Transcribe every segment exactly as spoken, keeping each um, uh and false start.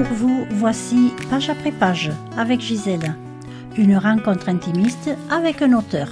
pour vous, voici Page après page avec Gisèle. Une rencontre intimiste avec un auteur.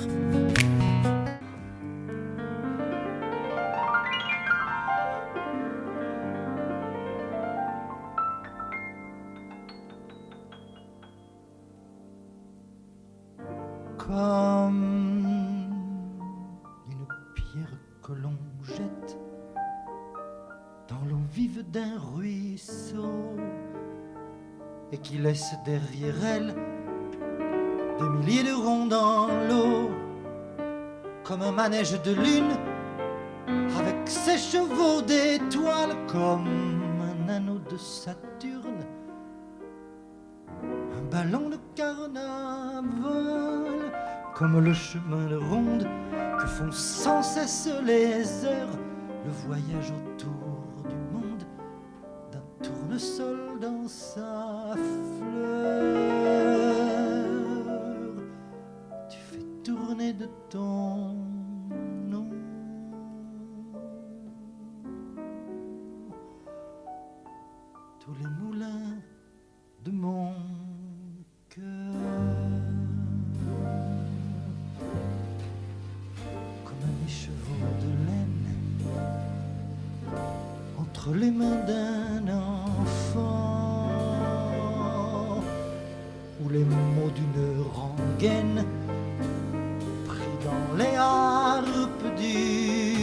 Comme une pierre que l'on jette dans l'eau vive d'un ruisseau et qui laisse derrière elle des milliers de ronds dans l'eau, comme un manège de lune avec ses chevaux d'étoiles, comme un anneau de Saturne, un ballon de carnaval, comme le chemin de ronde que font sans cesse les heures, le voyage autour du monde d'un tournesol dans sa fleur. Tu fais tourner de ton nom tous les moulins de mon cœur. Chevaux de laine entre les mains d'un enfant, ou les mots d'une rengaine pris dans les harpes du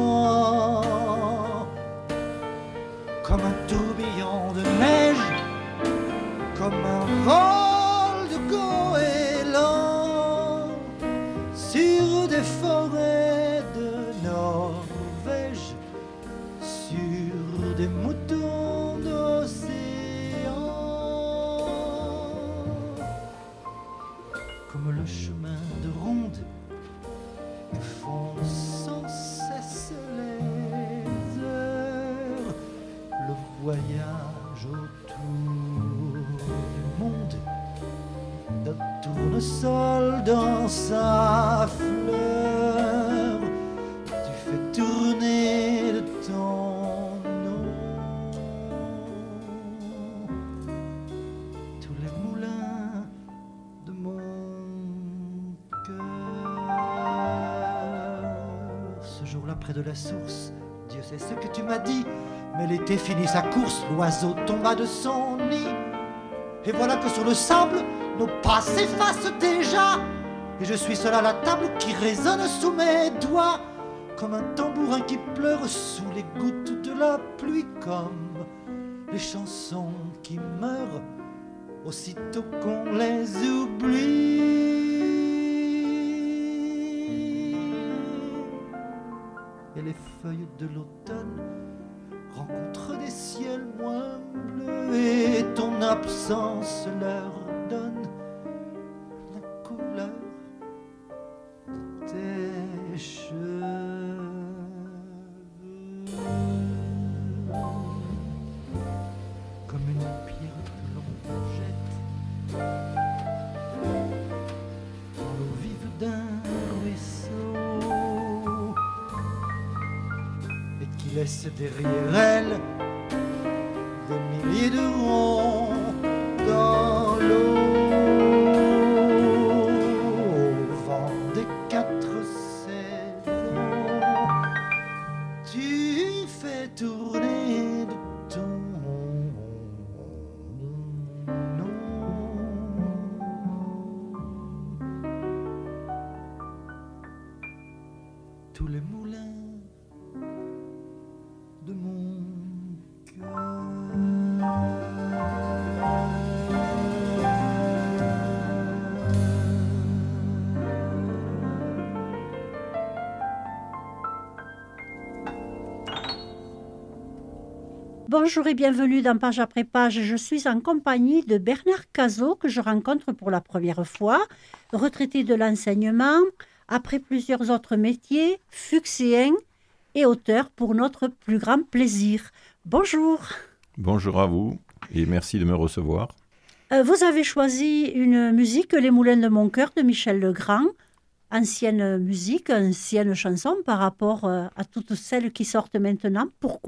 vent, comme un tourbillon de neige, comme un vol de goéland sur des forêts des moutons d'océan, comme le chemin de ronde que font sans cesse les heures, le voyage autour du monde d'un tournesol dans sa fleur. Tu fais tourner le temps près de la source. Dieu sait ce que tu m'as dit, mais l'été finit sa course, l'oiseau tomba de son nid. Et voilà que sur le sable, nos pas s'effacent déjà, et je suis seul à la table qui résonne sous mes doigts, comme un tambourin qui pleure sous les gouttes de la pluie, comme les chansons qui meurent aussitôt qu'on les oublie. Et les feuilles de l'automne rencontrent des ciels moins bleus, et ton absence leur donne la couleur de tes cheveux. Comme une pierre que l'on jette dans l'eau vive d'un laisse derrière elle des milliers de ronds dans l'eau, au vent des quatre saisons. Tu fais tourner de ton nom tous les moulins de mon cœur. Bonjour et bienvenue dans Page après page. Je suis en compagnie de Bernard Cazot, que je rencontre pour la première fois, retraité de l'enseignement, après plusieurs autres métiers, fuchséen et auteur pour notre plus grand plaisir. Bonjour. Bonjour à vous et merci de me recevoir. Euh, vous avez choisi une musique, Les Moulins de mon cœur de Michel Legrand, ancienne musique, ancienne chanson par rapport euh, à toutes celles qui sortent maintenant. Pourquoi ?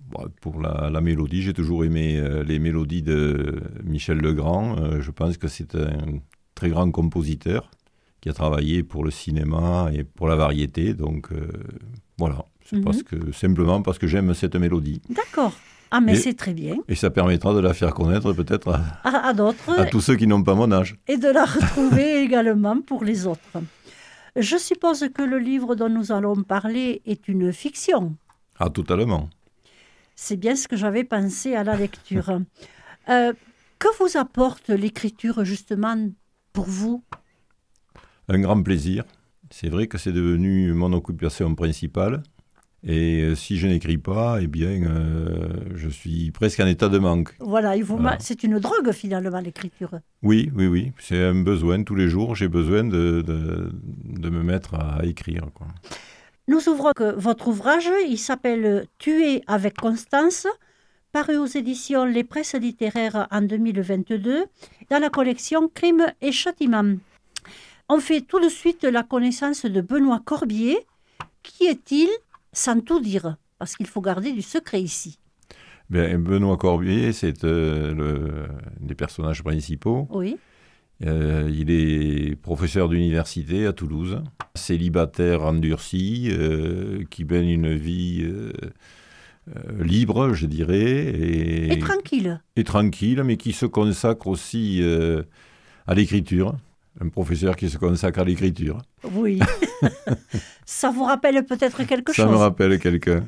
Bon, pour la, la mélodie, j'ai toujours aimé euh, les mélodies de Michel Legrand. Euh, je pense que c'est un très grand compositeur qui a travaillé pour le cinéma et pour la variété. Donc euh, voilà, c'est Mhm. parce que, simplement parce que j'aime cette mélodie. D'accord. Ah, mais Et- c'est très bien. Et ça permettra de la faire connaître peut-être à, À, à d'autres. à tous ceux qui n'ont pas mon âge. Et de la retrouver également pour les autres. Je suppose que le livre dont nous allons parler est une fiction. Ah, totalement. C'est bien ce que j'avais pensé à la lecture. Euh, que vous apporte l'écriture justement pour vous? Un grand plaisir. C'est vrai que c'est devenu mon occupation principale. Et euh, si je n'écris pas, eh bien, euh, je suis presque en état de manque. Voilà, il vous Voilà. ma- c'est une drogue finalement l'écriture. Oui, oui, oui. C'est un besoin. Tous les jours, j'ai besoin de, de, de me mettre à écrire, quoi. Nous ouvrons que votre ouvrage, il s'appelle « Tuer avec Constance », paru aux éditions Les Presses littéraires en deux mille vingt-deux, dans la collection Crimes et Châtiments. On fait tout de suite la connaissance de Benoît Corbier. Qui est-il, sans tout dire? Parce qu'il faut garder du secret ici. Bien, Benoît Corbier, c'est euh, le, un des personnages principaux. Oui, Euh, il est professeur d'université à Toulouse, célibataire endurci, euh, qui mène une vie euh, euh, libre, je dirais, et, et tranquille. et tranquille, mais qui se consacre aussi euh, à l'écriture. Un professeur qui se consacre à l'écriture. Oui. Ça vous rappelle peut-être quelque Ça chose? me rappelle quelqu'un.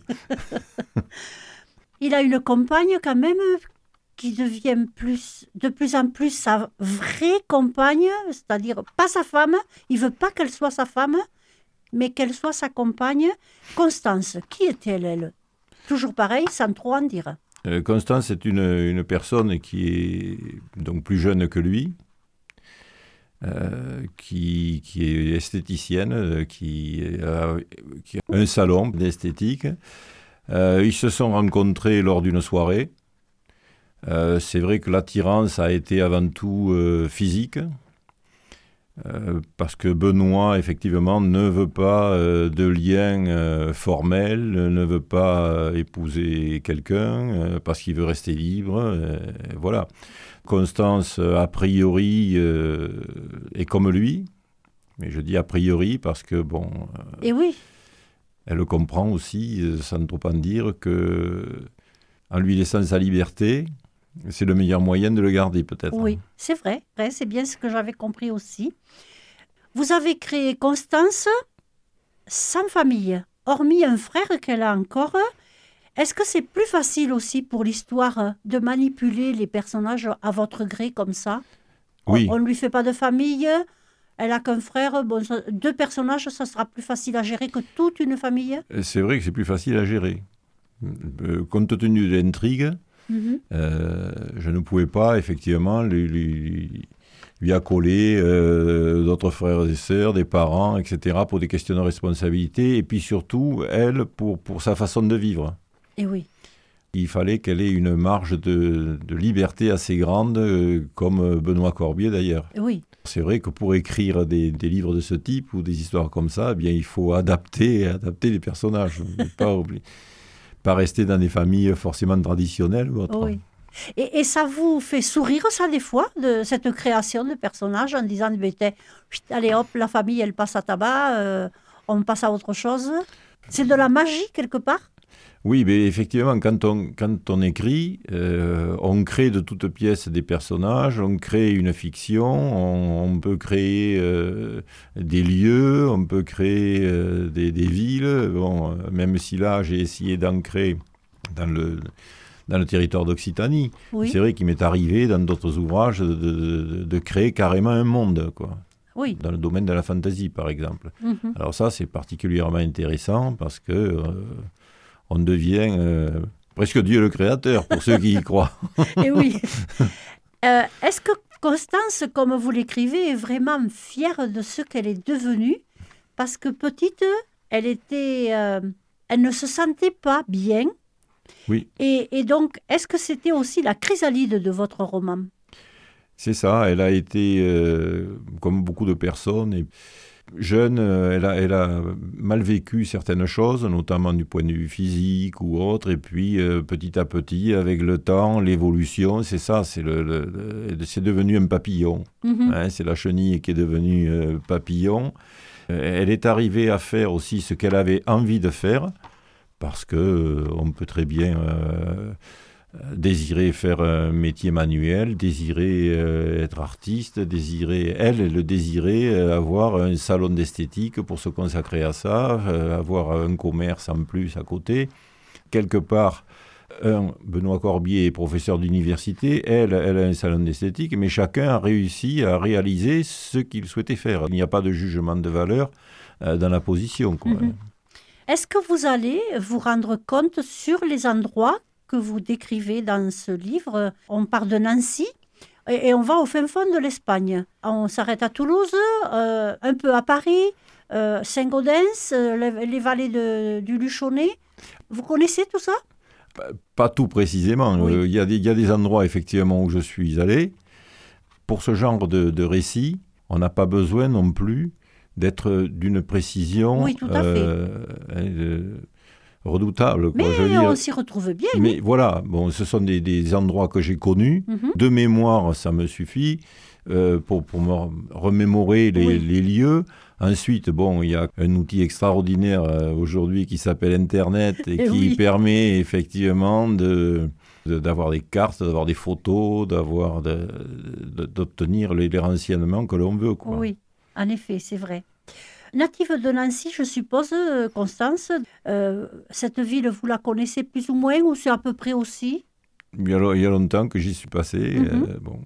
Il a une compagne quand même qui devient plus, de plus en plus sa vraie compagne, c'est-à-dire pas sa femme. Il veut pas qu'elle soit sa femme, mais qu'elle soit sa compagne. Constance, qui est-elle, elle? Toujours pareil, sans trop en dire. Euh, Constance est une, une personne qui est donc plus jeune que lui, euh, qui, qui est esthéticienne, euh, qui, a, qui a un salon d'esthétique. Euh, ils se sont rencontrés lors d'une soirée. Euh, c'est vrai que l'attirance a été avant tout euh, physique, euh, parce que Benoît, effectivement, ne veut pas euh, de lien euh, formel, ne veut pas euh, épouser quelqu'un, euh, parce qu'il veut rester libre. Euh, voilà. Constance, a priori, euh, est comme lui, mais je dis a priori parce que, bon, euh, Et oui, elle comprend aussi, euh, sans trop en dire, que en lui laissant sa liberté, c'est le meilleur moyen de le garder, peut-être. oui, c'est vrai, vrai, c'est bien ce que j'avais compris aussi. Vous avez créé Constance sans famille, hormis un frère qu'elle a encore. Est-ce que c'est plus facile aussi pour l'histoire de manipuler les personnages à votre gré comme ça? Oui. On ne lui fait pas de famille, elle a qu'un frère. Bon, ça- deux personnages, ça sera plus facile à gérer que toute une famille. C'est vrai que c'est plus facile à gérer. Euh, compte tenu de l'intrigue, Mhm. euh, je ne pouvais pas, effectivement, lui, lui, lui accoler euh, d'autres frères et sœurs, des parents, et cetera, pour des questions de responsabilité, et puis surtout, elle, pour, pour sa façon de vivre. Et oui, Il fallait qu'elle ait une marge de, de liberté assez grande, euh, comme Benoît Corbier d'ailleurs. et oui, C'est vrai que pour écrire des, des livres de ce type ou des histoires comme ça, eh bien, il faut adapter, adapter les personnages. pas, oubli- pas rester dans des familles forcément traditionnelles ou autres. oui. Et, et ça vous fait sourire, ça, des fois, de cette création de personnages, en disant, ben, t'es- chut, allez hop, la famille, elle passe à tabac, euh, on passe à autre chose. C'est de la magie, quelque part? Oui, mais effectivement, quand on, quand on écrit, euh, on crée de toutes pièces des personnages, on crée une fiction, on, on peut créer euh, des lieux, on peut créer euh, des, des villes. Bon, euh, même si là, j'ai essayé d'ancrer dans le, dans le territoire d'Occitanie. Oui, C'est vrai qu'il m'est arrivé dans d'autres ouvrages de, de- de créer carrément un monde, quoi, oui. dans le domaine de la fantaisie, par exemple. Mhm. Alors ça, c'est particulièrement intéressant parce que euh, on devient euh, presque Dieu le créateur pour ceux qui y croient. Et oui. Euh, est-ce que Constance, comme vous l'écrivez, est vraiment fière de ce qu'elle est devenue? Parce que petite, elle était, euh, elle ne se sentait pas bien. Oui. Et, et donc, est-ce que c'était aussi la chrysalide de votre roman? C'est ça, elle a été, euh, comme beaucoup de personnes, et jeune, elle a, elle a mal vécu certaines choses, notamment du point de vue physique ou autre, et puis euh, petit à petit, avec le temps, l'évolution, c'est ça, c'est, le, le, le, c'est devenu un papillon. Mm-hmm. Hein, c'est la chenille qui est devenue euh, papillon. Euh, elle est arrivée à faire aussi ce qu'elle avait envie de faire, parce qu'on euh, peut très bien... Euh, désirer faire un métier manuel, désirer euh, être artiste, désirer, elle, elle le désirait euh, avoir un salon d'esthétique pour se consacrer à ça, euh, avoir un commerce en plus à côté. Quelque part, un, Benoît Corbier est professeur d'université, elle, elle a un salon d'esthétique, mais chacun a réussi à réaliser ce qu'il souhaitait faire. Il n'y a pas de jugement de valeur euh, dans la position, quoi. Mm-hmm. Est-ce que vous allez vous rendre compte sur les endroits que vous décrivez dans ce livre? On part de Nancy et, et on va au fin fond de l'Espagne. On s'arrête à Toulouse, euh, un peu à Paris, euh, Saint-Gaudens, euh, les, les vallées de, du Luchonnet. Vous connaissez tout ça? Pas, pas tout précisément. Il oui. euh, y, y a des endroits effectivement où je suis allé. Pour ce genre de, de récit, on n'a pas besoin non plus d'être d'une précision... Oui, tout à euh, fait. Euh, redoutable. Mais quoi, je veux on dire. s'y retrouve bien. Mais oui. voilà, bon, ce sont des, des endroits que j'ai connus. Mm-hmm. De mémoire, ça me suffit euh, pour, pour me remémorer les, oui. les lieux. Ensuite, bon, il y a un outil extraordinaire euh, aujourd'hui qui s'appelle Internet et, et qui oui. permet effectivement de, de, d'avoir des cartes, d'avoir des photos, d'avoir de, de, d'obtenir les, les renseignements que l'on veut, quoi. Oui, en effet, c'est vrai. Native de Nancy, je suppose, Constance, euh, cette ville, vous la connaissez plus ou moins, ou c'est à peu près aussi? Il y a, il y a longtemps que j'y suis passé. Mm-hmm. Euh, bon.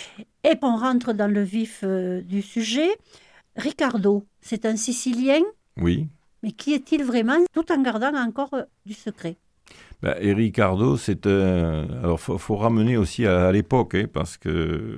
Et on rentre dans le vif euh, du sujet. Ricardo, c'est un Sicilien? Oui. Mais qui est-il vraiment, tout en gardant encore euh, du secret? Ben, et Ricardo, c'est un... Alors, il faut, faut ramener aussi à, à l'époque, hein, parce que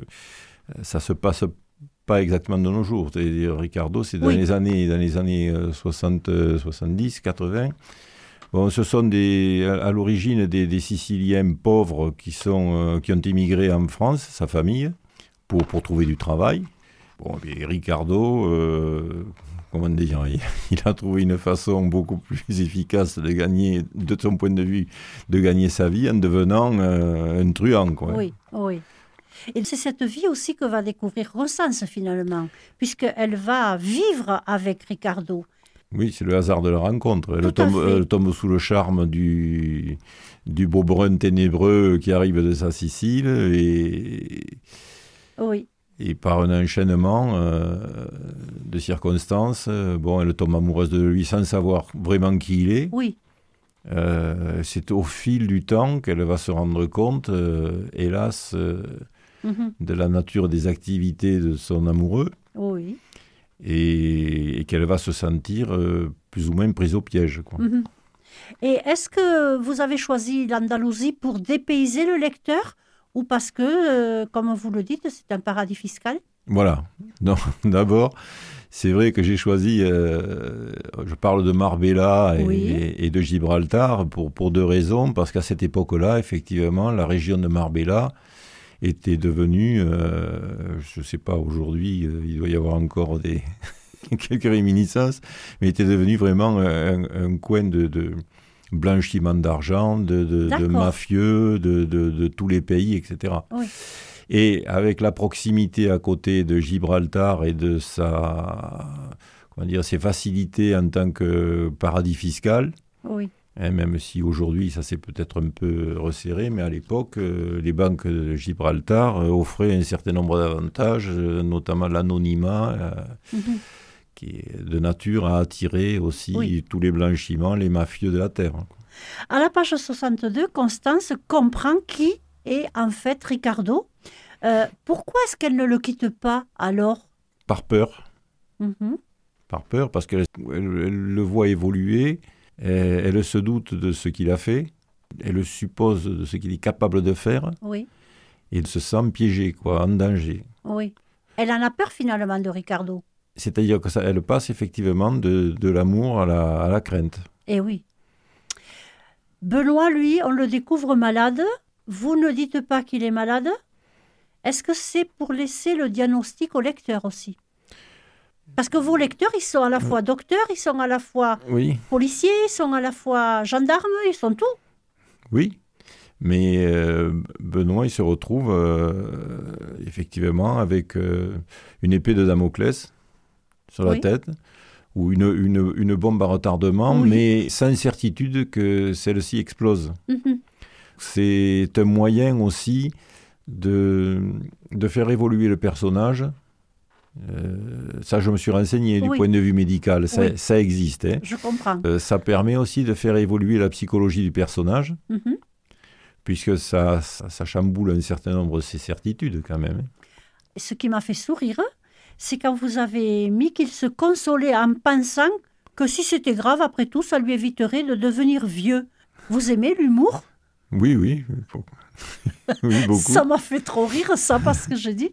ça se passe pas exactement de nos jours. C'est-à-dire, Ricardo, c'est dans oui. les années, dans les années soixante, soixante-dix, quatre-vingts. Bon, ce sont des, à, à l'origine des, des Siciliens pauvres qui, sont, euh, qui ont immigré en France, sa famille, pour, pour trouver du travail. Bon, et Ricardo, euh, comment dire, il, il a trouvé une façon beaucoup plus efficace de gagner, de son point de vue, de gagner sa vie en devenant euh, un truand, quoi. Oui, oui. Et c'est cette vie aussi que va découvrir Constance finalement, puisqu'elle va vivre avec Ricardo. Oui, c'est le hasard de la rencontre. Elle tombe, elle tombe sous le charme du, du beau brun ténébreux qui arrive de sa Sicile et, oui. et par un enchaînement euh, de circonstances, bon, elle tombe amoureuse de lui sans savoir vraiment qui il est. Oui. Euh, c'est au fil du temps qu'elle va se rendre compte, euh, hélas, euh, mm-hmm. de la nature des activités de son amoureux. Oui. Et, et qu'elle va se sentir euh, plus ou moins prise au piège, quoi. Mm-hmm. Et est-ce que vous avez choisi l'Andalousie pour dépayser le lecteur ou parce que, euh, comme vous le dites, c'est un paradis fiscal? Voilà. Non, d'abord, c'est vrai que j'ai choisi, euh, je parle de Marbella et, oui. et, et de Gibraltar pour, pour deux raisons. Parce qu'à cette époque-là, effectivement, la région de Marbella était devenue, euh, je ne sais pas, aujourd'hui, euh, il doit y avoir encore des quelques réminiscences, mais était devenue vraiment un, un coin de, de blanchiment d'argent, de, de, de mafieux, de, de, de tous les pays, et cetera. Oui. Et avec la proximité à côté de Gibraltar et de sa, comment dire, ses facilités en tant que paradis fiscal, oui. hein, même si aujourd'hui ça s'est peut-être un peu resserré, mais à l'époque, euh, les banques de Gibraltar euh, offraient un certain nombre d'avantages, euh, notamment l'anonymat, euh, mm-hmm. qui est de nature à attirer aussi oui. tous les blanchiments, les mafieux de la terre. À la page soixante-deux, Constance comprend qui est en fait Ricardo. Euh, pourquoi est-ce qu'elle ne le quitte pas alors? Par peur. Mm-hmm. Par peur, parce qu'elle elle, elle le voit évoluer, elle, elle se doute de ce qu'il a fait, elle suppose de ce qu'il est capable de faire, oui. et elle se sent piégée, quoi, en danger. Oui. Elle en a peur finalement de Ricardo. C'est-à-dire que ça, elle passe effectivement de, de l'amour à la, à la crainte. Eh oui. Benoît, lui, on le découvre malade. Vous ne dites pas qu'il est malade? Est-ce que c'est pour laisser le diagnostic au lecteur aussi? Parce que vos lecteurs, ils sont à la fois docteurs, ils sont à la fois Oui, policiers, ils sont à la fois gendarmes, ils sont tout. oui. Mais euh, Benoît, il se retrouve euh, effectivement avec euh, une épée de Damoclès sur la Oui. tête, ou une, une, une bombe à retardement, Oui. mais sans certitude que celle-ci explose. Mhm. C'est un moyen aussi de, de faire évoluer le personnage. Euh, ça, je me suis renseigné du Oui. point de vue médical, ça, Oui. ça existe. Hein. Je comprends. Euh, ça permet aussi de faire évoluer la psychologie du personnage, Mhm. puisque ça, ça, ça chamboule un certain nombre de ses certitudes quand même. hein. Ce qui m'a fait sourire, c'est quand vous avez mis qu'il se consolait en pensant que si c'était grave, après tout, ça lui éviterait de devenir vieux. Vous aimez l'humour? Oui, oui, beaucoup. oui, beaucoup. Ça m'a fait trop rire, ça, parce que je dis,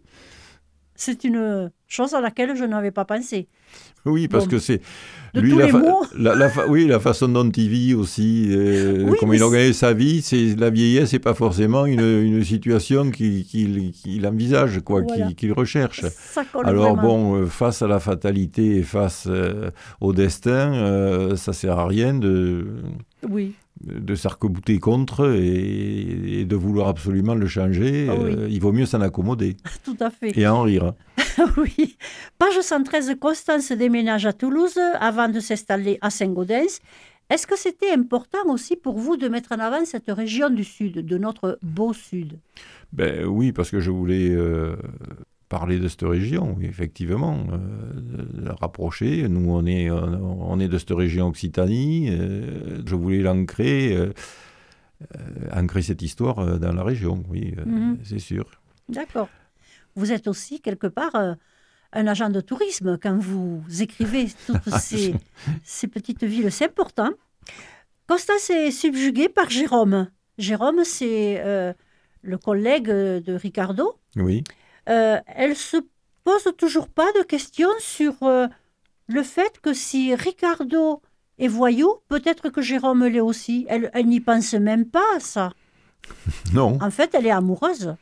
c'est une chose à laquelle je n'avais pas pensé. Oui, parce Bon, que c'est de lui tous la, les fa- mots. la, la fa- oui, la façon dont il vit aussi, euh, Oui, comment mais il c'est- organise sa vie, c'est la vieillesse, c'est pas forcément une, une situation qu'il qu'il- qu'il envisage, quoi, Voilà. qu'il qu'il recherche. Ça colle Alors vraiment. bon, euh, face à la fatalité et face euh, au destin, euh, ça sert à rien de, Oui, de s'arc-bouter contre et, et de vouloir absolument le changer. Ah oui. Euh, il vaut mieux s'en accommoder tout à fait. et en rire. Oui. Page cent treize, Constance déménage à Toulouse avant de s'installer à Saint-Gaudens. Est-ce que c'était important aussi pour vous de mettre en avant cette région du Sud, de notre beau Sud? Ben oui, parce que je voulais euh, parler de cette région, oui, effectivement, euh, de la rapprocher. Nous, on est, on, on est de cette région Occitanie. euh, je voulais l'ancrer, euh, euh, ancrer cette histoire euh, dans la région, oui, euh, Mhm. c'est sûr. D'accord. Vous êtes aussi, quelque part, euh, un agent de tourisme quand vous écrivez toutes ces, ces petites villes. C'est important. Constance est subjuguée par Jérôme. Jérôme, c'est euh, le collègue de Ricardo. Oui, Euh, elle se pose toujours pas de questions sur euh, le fait que si Ricardo est voyou, peut-être que Jérôme l'est aussi. Elle, elle n'y pense même pas à ça. non, En fait, elle est amoureuse.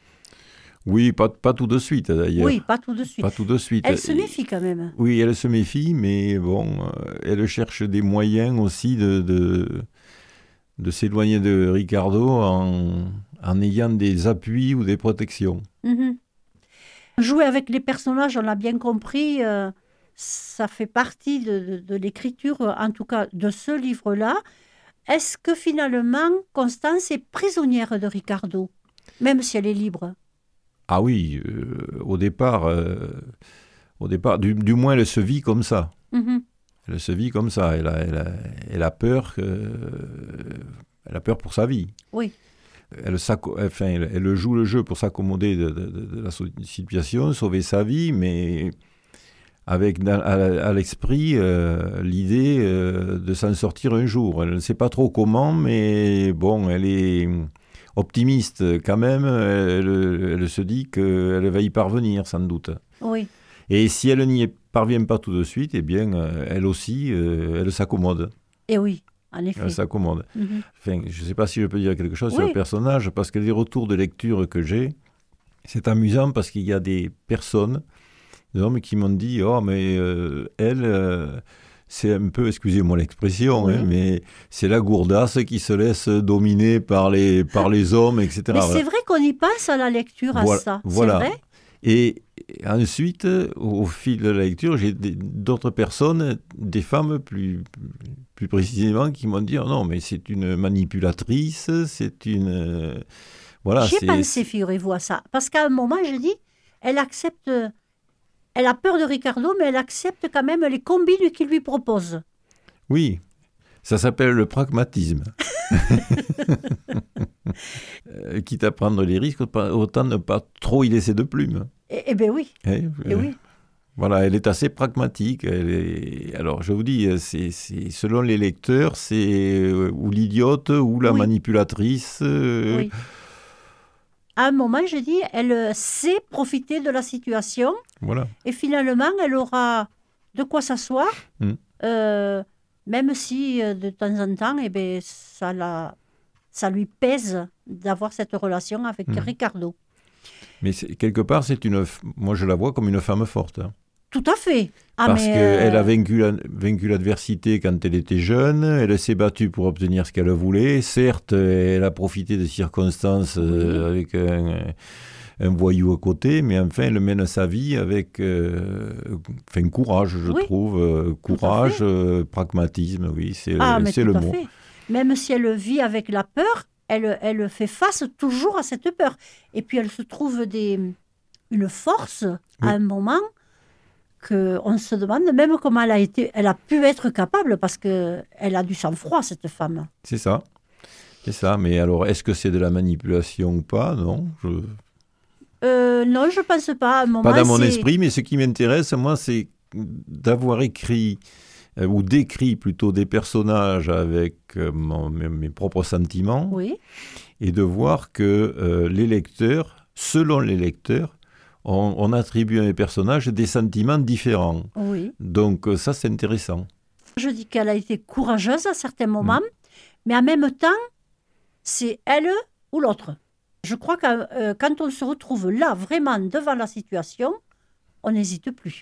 oui, pas, pas tout de suite d'ailleurs. Oui, pas tout de suite. Pas tout de suite. Elle se méfie quand même. Oui, elle se méfie, mais bon, euh, elle cherche des moyens aussi de, de, de s'éloigner de Ricardo en, en ayant des appuis ou des protections. Mhm. Jouer avec les personnages, on l'a bien compris, euh, ça fait partie de, de- de l'écriture, en tout cas de ce livre-là. Est-ce que finalement, Constance est prisonnière de Ricardo, même si elle est libre? Ah oui, euh, au départ, euh, au départ du, du moins elle se vit comme ça. Mhm. Elle se vit comme ça. Elle a, elle a, elle a peur, que- elle a peur pour sa vie. Oui, Elle, s'acco- enfin, elle, elle joue le jeu pour s'accommoder de, de- de- de la so- situation, sauver sa vie, mais avec dans- à, à l'esprit euh, l'idée euh, de s'en sortir un jour. Elle ne sait pas trop comment, mais bon, elle est optimiste quand même. Elle, elle se dit qu'elle va y parvenir, sans doute. oui, Et si elle n'y parvient pas tout de suite, eh bien, euh, elle aussi, euh, elle s'accommode. et oui, en effet. Elle s'accommode. Mhm. Enfin, je ne sais pas si je peux dire quelque chose sur Oui. le personnage, parce que les retours de lecture que j'ai, c'est amusant parce qu'il y a des personnes, des hommes qui m'ont dit « Oh, mais euh, elle, euh, c'est un peu, excusez-moi l'expression, Oui. hein, mais c'est la gourdasse qui se laisse dominer par les, par les hommes, et cetera » Mais Voilà. c'est vrai qu'on y passe à la lecture, à Voilà, ça. voilà. C'est vrai? Et ensuite, au fil de la lecture, j'ai des- d'autres personnes, des femmes plus, plus précisément, qui m'ont dit oh non, mais c'est une manipulatrice, c'est une. euh, Voilà. J'y ai c'est- pensé, figurez-vous, à ça. Parce qu'à un moment, je dis, elle accepte, elle a peur de Ricardo, mais elle accepte quand même les combines qu'il lui propose. Oui, ça s'appelle le pragmatisme. Euh, Quitte à prendre les risques, pas- autant ne pas trop y laisser de plumes. Eh eh bien oui, Hein, eh euh, oui. Voilà, elle est assez pragmatique. Elle est... Alors, je vous dis, c'est, c'est- selon les lecteurs, c'est euh, ou l'idiote ou la Oui. manipulatrice. euh, Oui. À un moment, je dis, elle euh, sait profiter de la situation Voilà. et finalement, elle aura de quoi s'asseoir, Mm. euh, même si euh, de temps en temps, eh ben, ça, la, ça lui pèse d'avoir cette relation avec Mm. Ricardo. Mais c'est- quelque part, c'est une. f- moi, je la vois comme une femme forte. hein. Tout à fait. Ah, Parce mais, qu'elle euh, a vaincu, la- vaincu l'adversité quand elle était jeune, elle s'est battue pour obtenir ce qu'elle voulait. Certes, elle a profité des circonstances euh, Oui. avec un, un voyou à côté, mais enfin, elle mène sa vie avec euh, enfin, courage, je Oui, trouve. euh, tout à courage, fait. euh, pragmatisme, oui, c'est, Ah, mais c'est tout le à mot. fait. Même si elle vit avec la peur, elle, elle fait face toujours à cette peur. Et puis elle se trouve des, une force à Oui. un moment qu'on se demande même comment elle a, été, elle a pu être capable, parce qu'elle a du sang-froid, cette femme. C'est ça. C'est ça. Mais alors, est-ce que c'est de la manipulation ou pas? Non. Je... Euh, non, je ne pense pas. À un moment, Pas dans mon c'est- esprit, mais ce qui m'intéresse, moi, c'est d'avoir écrit euh, ou décrit plutôt des personnages avec euh, mon- mes, mes propres sentiments Oui, et de voir que euh, les lecteurs, selon les lecteurs, on, on attribue à mes personnages des sentiments différents. oui. Donc euh, ça, c'est intéressant. Je dis qu'elle a été courageuse à certains Mm. moments, mais en même temps, c'est elle ou l'autre. Je crois que euh, quand on se retrouve là, vraiment devant la situation, on n'hésite plus.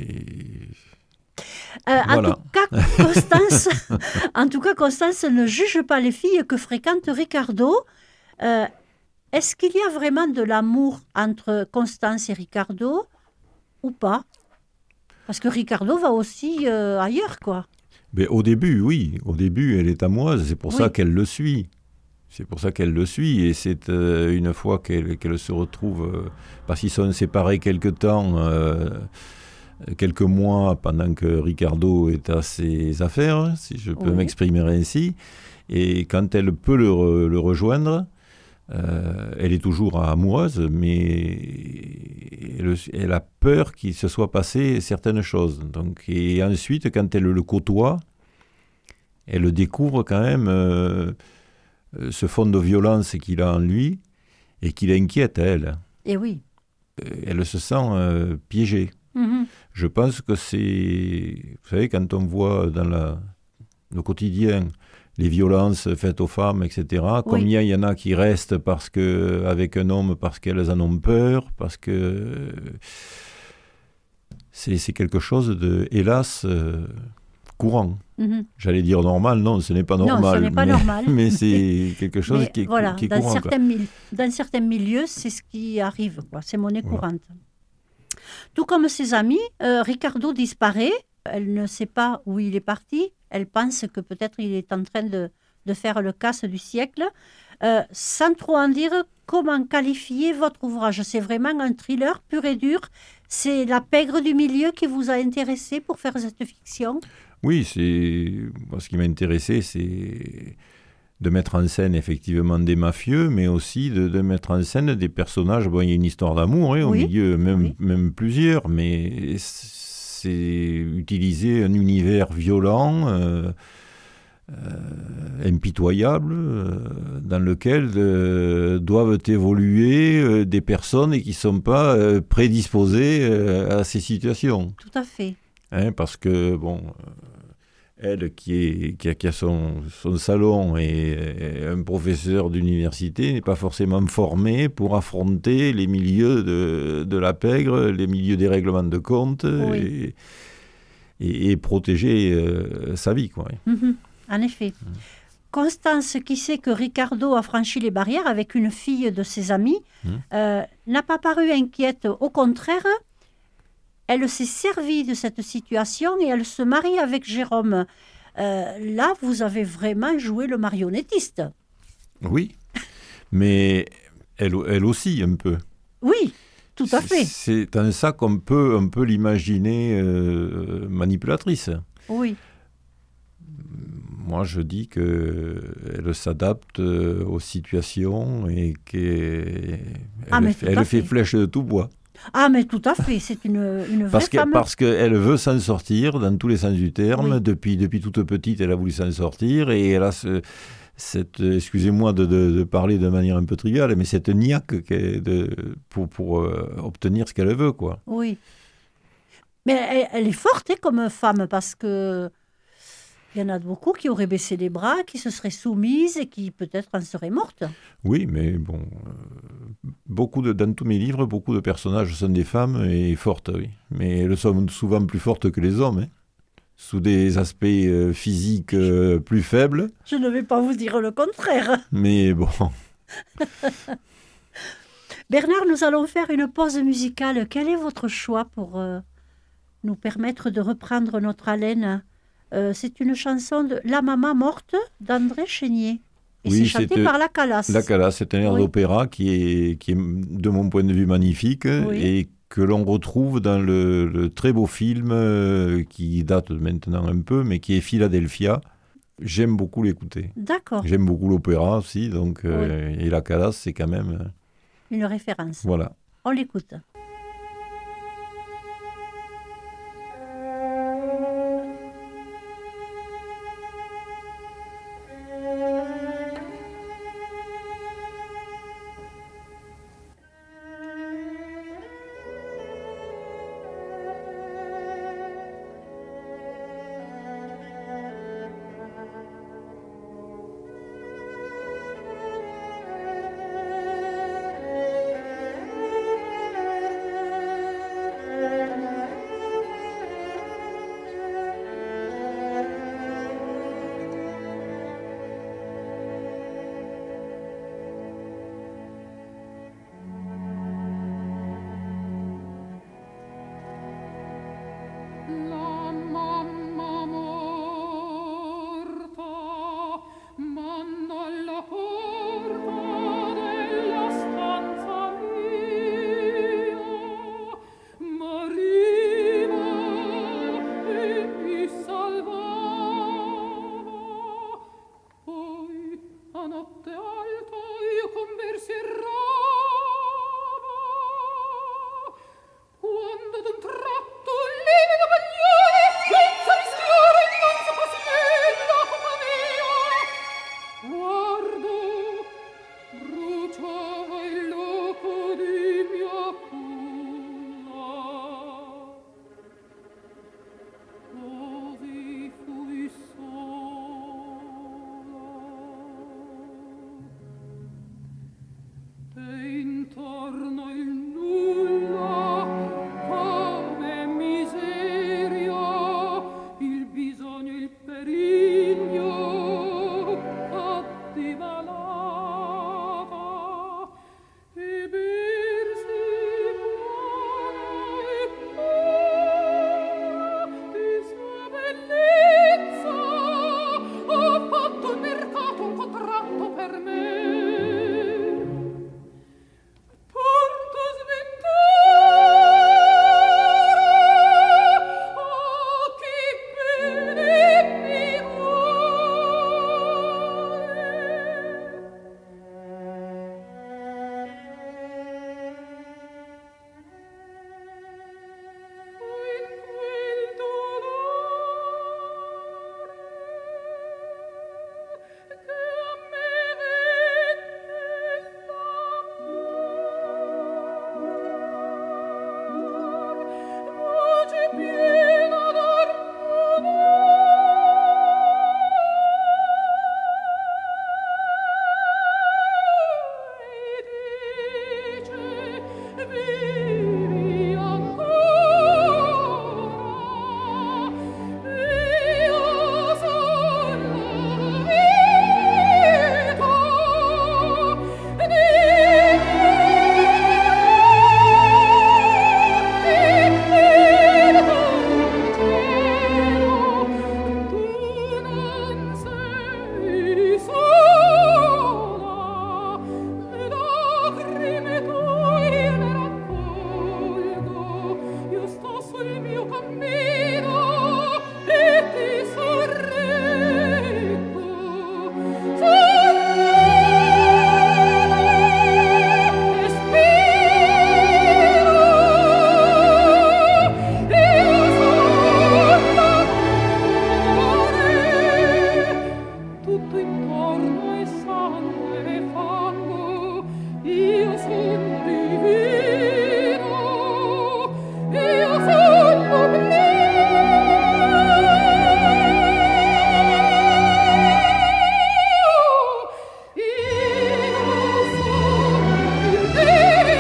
Et Euh, En Voilà. tout cas, Constance, en tout cas, Constance ne juge pas les filles que fréquente Ricardo. Euh, Est-ce qu'il y a vraiment de l'amour entre Constance et Ricardo ou pas? Parce que Ricardo va aussi euh, ailleurs, quoi. Mais au début, oui. Au début, elle est amoureuse. C'est pour Oui. ça qu'elle le suit. C'est pour ça qu'elle le suit. Et c'est euh, une fois qu'elle, qu'elle se retrouve... euh, parce qu'ils sont séparés quelque temps, euh, quelques mois, pendant que Ricardo est à ses affaires, si je peux Oui. m'exprimer ainsi. Et quand elle peut le, re- le rejoindre, euh, elle est toujours amoureuse, mais elle, elle a peur qu'il se soit passé certaines choses. Donc, et ensuite, quand elle le côtoie, elle découvre quand même euh, ce fond de violence qu'il a en lui et qui l'inquiète, elle. Et oui. Euh, Elle se sent euh, piégée. Mhm. Je pense que c'est... Vous savez, quand on voit dans la, le quotidien les violences faites aux femmes, et cetera, Oui. combien il y en a qui restent parce que, avec un homme parce qu'elles en ont peur, parce que c'est, c'est quelque chose de, hélas, euh, courant. Mhm. J'allais dire normal, non, ce n'est pas normal. Non, ce n'est pas mais, normal. Mais c'est quelque chose Mais qui est, cou- voilà, qui est dans, courant. quoi. certains mil- dans certains milieux, c'est ce qui arrive, quoi. C'est monnaie Voilà. courante. Tout comme ses amis, euh, Ricardo disparaît. Elle ne sait pas où il est parti. Elle pense que peut-être il est en train de, de faire le casse du siècle. Euh, sans trop en dire, comment qualifier votre ouvrage? C'est vraiment un thriller pur et dur. C'est la pègre du milieu qui vous a intéressé pour faire cette fiction? Oui, c'est moi, ce qui m'a intéressé, c'est de mettre en scène effectivement des mafieux, mais aussi de, de mettre en scène des personnages. Bon, il y a une histoire d'amour hein, au Oui, milieu, même, oui. même plusieurs, mais c'est utiliser un univers violent, euh, euh, impitoyable, euh, dans lequel euh, doivent évoluer euh, des personnes qui ne sont pas euh, prédisposées euh, à ces situations. Tout à fait. Hein, parce que, bon, euh, elle qui, est, qui a, qui a son, son salon et, et un professeur d'université n'est pas forcément formé pour affronter les milieux de, de la pègre, les milieux des règlements de compte Oui. et, et, et protéger euh, sa vie, quoi. Mhm, en effet. Constance, qui sait que Ricardo a franchi les barrières avec une fille de ses amis, Mmh. euh, n'a pas paru inquiète. Au contraire, elle s'est servie de cette situation et elle se marie avec Jérôme. Euh, là, vous avez vraiment joué le marionnettiste. Oui, mais elle, elle aussi un peu. Oui, tout à fait. C'est en ça qu'on peut un peu l'imaginer euh, manipulatrice. Oui, Moi, je dis qu'elle s'adapte euh, aux situations et qu'elle Ah, mais fait, tout à elle fait fait. flèche de tout bois. ah mais tout à fait, c'est une, une vraie Parce que- femme. parce qu'elle veut s'en sortir dans tous les sens du terme. Oui. Depuis, depuis toute petite, elle a voulu s'en sortir et elle a ce, cette, excusez-moi de, de- de parler de manière un peu triviale, mais cette niaque qu'elle- de, pour, pour euh, obtenir ce qu'elle veut, quoi. Oui. Mais elle, elle est forte hein, comme femme parce que il y en a beaucoup qui auraient baissé les bras, qui se seraient soumises et qui peut-être en seraient mortes. Oui, mais bon, euh, beaucoup de, dans tous mes livres, beaucoup de personnages sont des femmes et fortes, oui. Mais elles sont souvent plus fortes que les hommes, hein, sous des aspects euh, physiques euh, plus faibles. Je ne vais pas vous dire le contraire. Mais bon. Bernard, nous allons faire une pause musicale. Quel est votre choix pour euh, nous permettre de reprendre notre haleine? euh, C'est une chanson de La Maman morte d'André Chénier. Et Oui, c'est chanté c'est, par La Calas. La Calas, c'est un air Oui. d'opéra qui est, qui est, de mon point de vue, magnifique Oui. et que l'on retrouve dans le, le très beau film euh, qui date maintenant un peu, mais qui est Philadelphia. J'aime beaucoup l'écouter. D'accord, J'aime beaucoup l'opéra aussi, donc, euh, et La Calas, c'est quand même... euh, une référence. voilà. On l'écoute. La mamma morta manda alla porta della stanza mia, m'arriva e mi salvava. Poi a notte alta io con versi errava, quando d'un tratto un livido bagliore senza mischiore non so pasmella come mia. Guardo, bruciava il loco di mia culla. Così fui sola. E intorno il nulla, come miseria, il bisogno, il periglio, cattiva lata, e bersi buona e pura di sua bellezza. Ho fatto il mercato, un contratto per me. Porto sventare a chi bene mi vuole. In quel dolore che a me venne l'amor, voce piena d'ardore, e dice vivi ancora, io son la vita di tutto intorno è sangue e fango, io son divino, io son l'oblio, io son il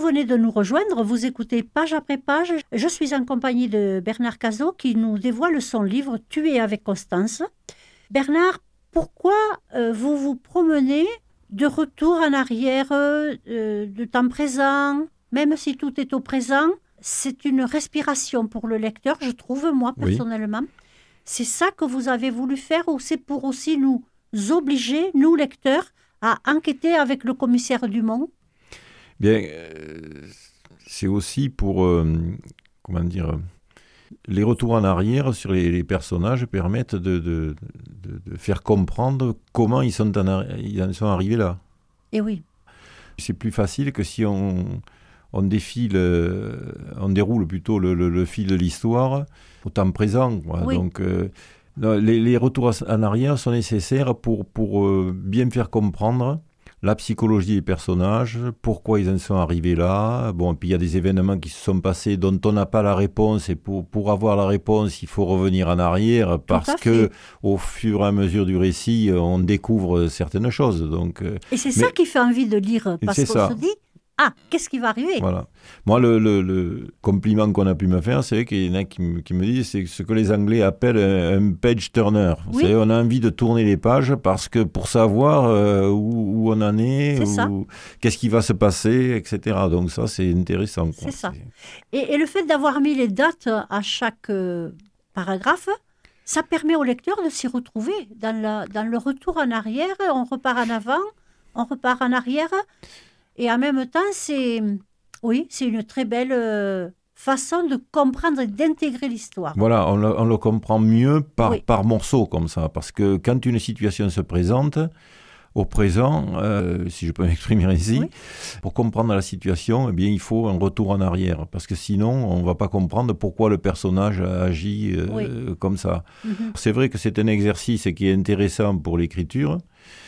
venez de nous rejoindre, vous écoutez Page après Page. Je suis en compagnie de Bernard Cazot qui nous dévoile son livre « Tuer avec Constance ». Bernard, pourquoi euh, vous vous promenez de retour en arrière, euh, de temps présent, même si tout est au présent? C'est une respiration pour le lecteur, je trouve, moi, personnellement. Oui. C'est ça que vous avez voulu faire ou c'est pour aussi nous obliger, nous, lecteurs, à enquêter avec le commissaire Dumont? Bien, euh, c'est aussi pour, euh, comment dire, les retours en arrière sur les, les personnages permettent de, de, de, de faire comprendre comment ils, sont en, ils en sont arrivés là. Et oui. C'est plus facile que si on... on défile, euh, on déroule plutôt le, le, le fil de l'histoire au temps présent. Oui. Donc, euh, les, les retours en arrière sont nécessaires pour, pour euh, bien faire comprendre la psychologie des personnages, pourquoi ils en sont arrivés là. Bon, puis il y a des événements qui se sont passés dont on n'a pas la réponse, et pour, pour avoir la réponse, il faut revenir en arrière, parce que au fur et à mesure du récit, on découvre certaines choses. Donc, euh, et c'est mais, ça qui fait envie de lire, parce qu'on ça. se dit... Ah, qu'est-ce qui va arriver? Voilà. Moi, le, le, le compliment qu'on a pu me faire, c'est vrai qu'il y en a qui me, qui me disent, c'est ce que les Anglais appellent un, un page turner. Oui. Vous savez, on a envie de tourner les pages parce que pour savoir euh, où, où on en est, où, qu'est-ce qui va se passer, et cetera. Donc ça, c'est intéressant. C'est quoi. ça. C'est... Et, et le fait d'avoir mis les dates à chaque euh, paragraphe, ça permet au lecteur de s'y retrouver. Dans, la, dans le retour en arrière, on repart en avant, on repart en arrière. Et en même temps, c'est, oui, c'est une très belle euh, façon de comprendre et d'intégrer l'histoire. Voilà, on le, on le comprend mieux par, oui. par morceaux comme ça. Parce que quand une situation se présente, au présent, euh, si je peux m'exprimer ici, oui. pour comprendre la situation, eh bien, il faut un retour en arrière. Parce que sinon, on ne va pas comprendre pourquoi le personnage agit euh, oui. comme ça. Mm-hmm. C'est vrai que c'est un exercice qui est intéressant pour l'écriture.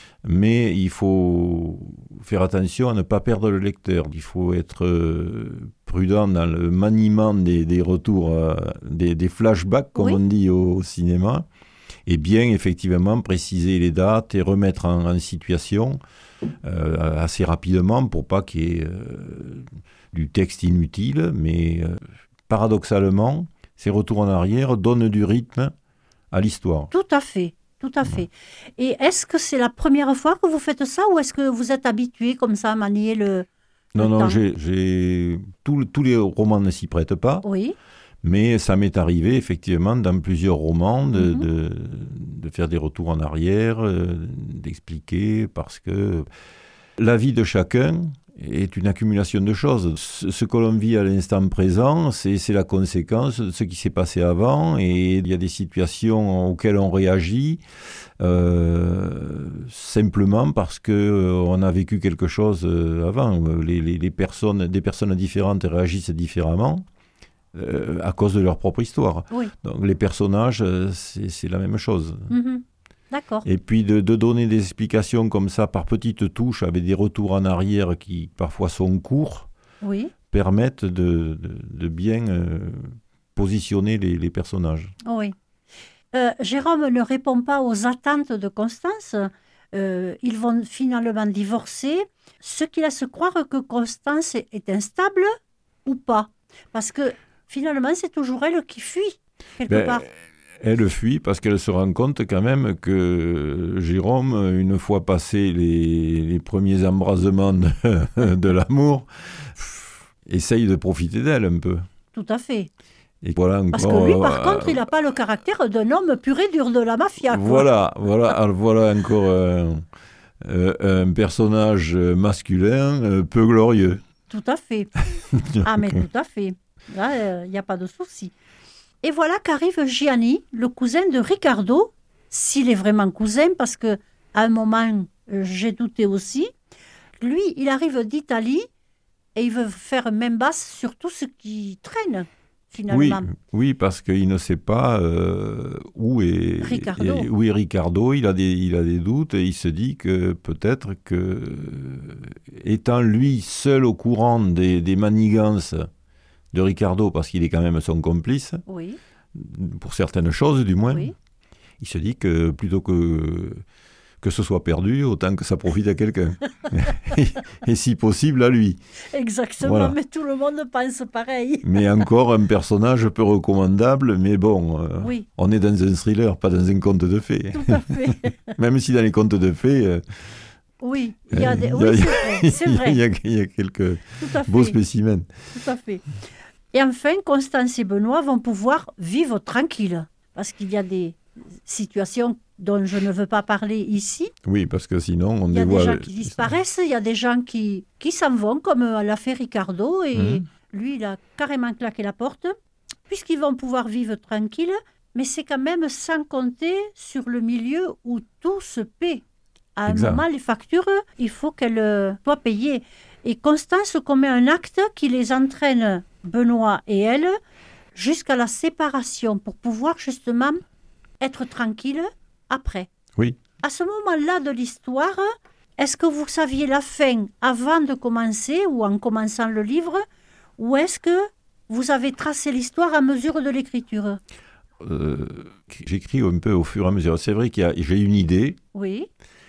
Mais il faut faire attention à ne pas perdre le lecteur. Il faut être prudent dans le maniement des, des retours, des, des flashbacks, comme oui. on dit au, au cinéma, et bien effectivement préciser les dates et remettre en, en situation euh, assez rapidement pour pas qu'il y ait euh, du texte inutile. Mais euh, paradoxalement, ces retours en arrière donnent du rythme à l'histoire. Tout à fait. Tout à fait. Et est-ce que c'est la première fois que vous faites ça ou est-ce que vous êtes habitué comme ça à manier le, non, le non, temps? j'ai, j'ai... Tous, tous les romans ne s'y prêtent pas. Oui. Mais ça m'est arrivé effectivement dans plusieurs romans de, mm-hmm. de, de faire des retours en arrière, euh, d'expliquer, parce que la vie de chacun est une accumulation de choses. Ce, ce que l'on vit à l'instant présent, c'est, c'est la conséquence de ce qui s'est passé avant, et il y a des situations auxquelles on réagit euh, simplement parce qu'on euh, a vécu quelque chose avant. Les, les, les personnes, des personnes différentes réagissent différemment euh, à cause de leur propre histoire. Oui. Donc les personnages, c'est, c'est la même chose. Mm-hmm. D'accord. Et puis de, de donner des explications comme ça par petites touches avec des retours en arrière qui parfois sont courts, oui. permettent de, de, de bien euh, positionner les, les personnages. Oui. Euh, Jérôme ne répond pas aux attentes de Constance. Euh, ils vont finalement divorcer, ce qui laisse croire que Constance est instable ou pas. Parce que finalement, c'est toujours elle qui fuit, quelque ben... part. Elle fuit parce qu'elle se rend compte quand même que Jérôme, une fois passé les, les premiers embrasements de, de l'amour, essaye de profiter d'elle un peu. Tout à fait. Et voilà encore, parce que lui, par euh, contre, il n'a pas le caractère d'un homme pur et dur de la mafia. Quoi. Voilà, voilà, voilà encore un, un personnage masculin peu glorieux. Tout à fait. Ah, mais tout à fait. Là, il n'y a pas de souci. Et voilà qu'arrive Gianni, le cousin de Riccardo, s'il est vraiment cousin, parce qu'à un moment, j'ai douté aussi. Lui, il arrive d'Italie et il veut faire main basse sur tout ce qui traîne, finalement. Oui, oui, parce qu'il ne sait pas euh, où, est, Riccardo. Et, où est Riccardo. Il a, des, il a des doutes et il se dit que peut-être que, étant lui seul au courant des, des manigances de Riccardo, parce qu'il est quand même son complice, oui. pour certaines choses du moins, oui. il se dit que plutôt que que ce soit perdu, autant que ça profite à quelqu'un. et, et si possible, à lui. Exactement, Voilà. mais tout le monde pense pareil. Mais encore un personnage peu recommandable, mais bon, euh, Oui. on est dans un thriller, pas dans un conte de fées. Tout à fait. Même si dans les contes de fées, euh, Oui, il y a des... euh, oui, il y c'est a- vrai, c'est vrai. il y a, il y a quelques Tout à beaux fait. spécimens. Tout à fait. Et enfin, Constance et Benoît vont pouvoir vivre tranquilles, parce qu'il y a des situations dont je ne veux pas parler ici. Oui, parce que sinon, on Il y a des dévoile... gens qui disparaissent, il y a des gens qui, qui s'en vont, comme l'a fait Ricardo, et Mhm. lui, il a carrément claqué la porte, puisqu'ils vont pouvoir vivre tranquilles, mais c'est quand même sans compter sur le milieu où tout se paie. À un Exact. moment, les factures, il faut qu'elles euh, soient payées. Et Constance commet un acte qui les entraîne, Benoît et elle, jusqu'à la séparation, pour pouvoir justement être tranquille après. Oui. À ce moment-là de l'histoire, est-ce que vous saviez la fin avant de commencer ou en commençant le livre, ou est-ce que vous avez tracé l'histoire à mesure de l'écriture? Euh, j'écris un peu au fur et à mesure. C'est vrai que j'ai une idée, Oui,